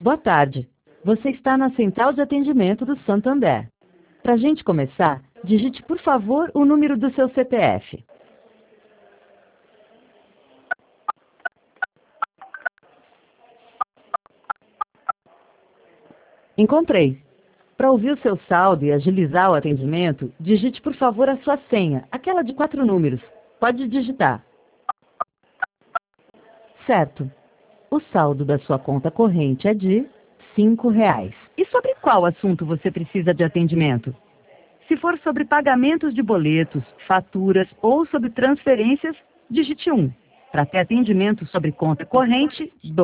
Boa tarde. Você está na central de atendimento do Santander. Para a gente começar, digite, por favor, o número do seu CPF. Encontrei. Para ouvir o seu saldo e agilizar o atendimento, digite, por favor, a sua senha, aquela de 4 números. Pode digitar. Certo. O saldo da sua conta corrente é de R$ 5. E sobre qual assunto você precisa de atendimento? Se for sobre pagamentos de boletos, faturas ou sobre transferências, digite 1. Para ter atendimento sobre conta corrente, 2.